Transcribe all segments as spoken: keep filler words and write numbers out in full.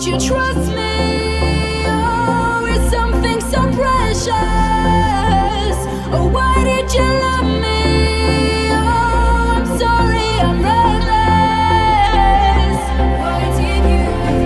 you trust me? Oh, it's something so precious. Oh, why did you love me? Oh, I'm sorry, I'm reckless. Why did you?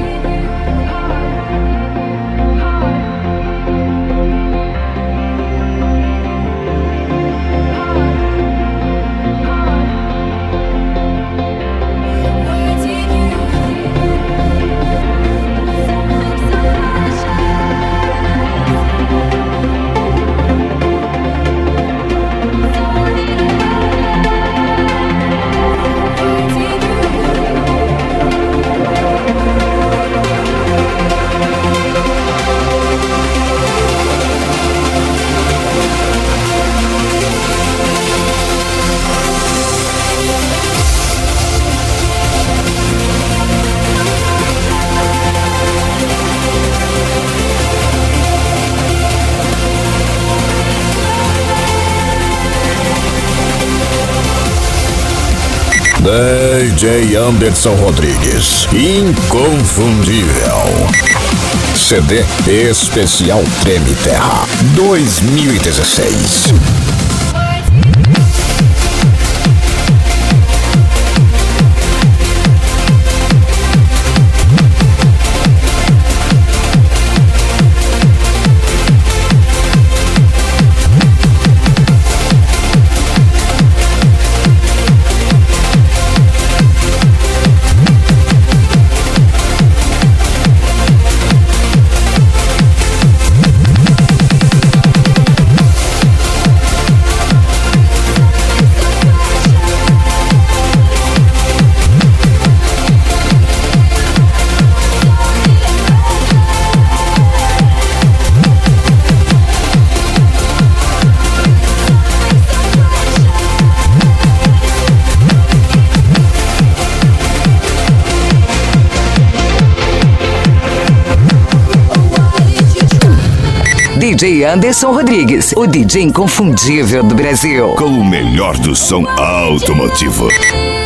D J Anderson Rodrigues, inconfundível. C D Especial Treme Terra dois mil e dezesseis. D J Anderson Rodrigues, o D J inconfundível do Brasil. Com o melhor do som automotivo.